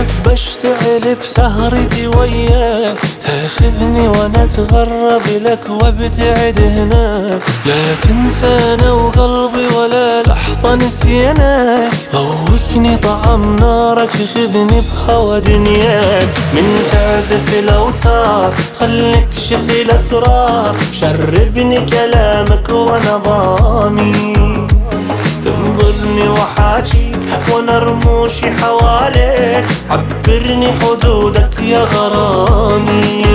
أحب أشتعل بسهرتي وياك، تاخذني وأنا أتغرب لك وابتعد هناك. لا تنسانا وقلبي ولا لحظة نسيناك، ذوقني طعم نارك خذني بهوى دنياك. من تعزف الأوتار خليك شف الأسرار، شربني كلامك وأنا ضامي. تنظرني وحاجيك وانا رموشي حواليك، عبرني حدودك يا غرامي.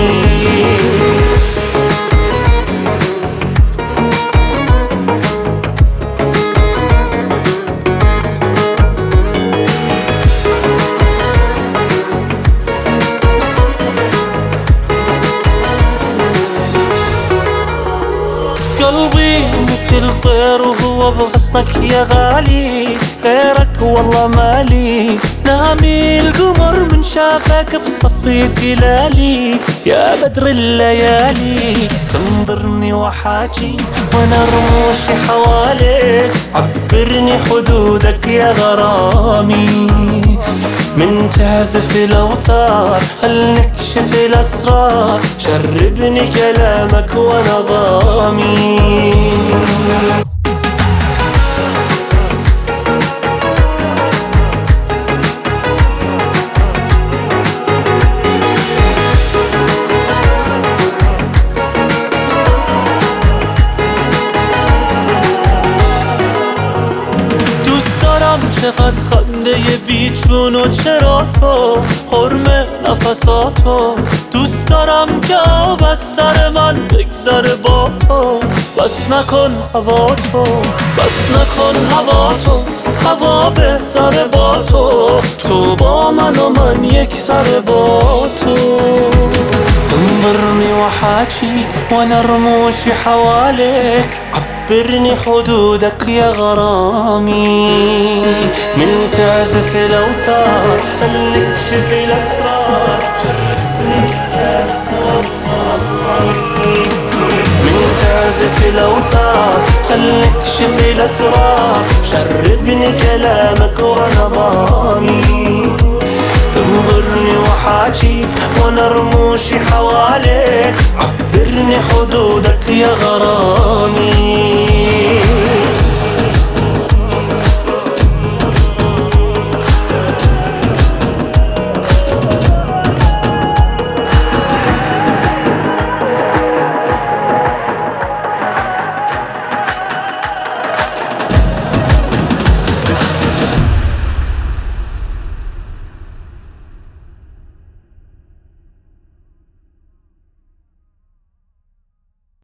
قلبي مثل طير وهو بغصنك يا غالي، غيرك والله مالي. نامي القمر من شافك بصفي تلالي، يا بدر الليالي. تنظرني وحاجيك وانا رموشي حواليك، عبرني حدودك يا غرامي. من تعزف الأوتار خلني اكشف الأسرار، شربني كلامك وانا ضامي. چقدر خنده بیچون و چرا تو حرم نفساتو. دوست دارم که آب از سر من بگذره با تو، بس نکن هوا تو، بس نکن هوا تو. هوا بهتره با تو، تو با من و من یک سر با تو. تنظرني وحاجيك وانا رموشي حواليك، عبرني حدودك يا غرامي. من تعزف الأوتار خليك اكشف الأسرار، شربني كلامك وضامي. من تعزف الأوتار خليك اكشف الأسرار، شربني كلامك وانا ضامي. تنظرني وحاجيك وانا رموشي حواليك، عبرني حدودك يا غرامي.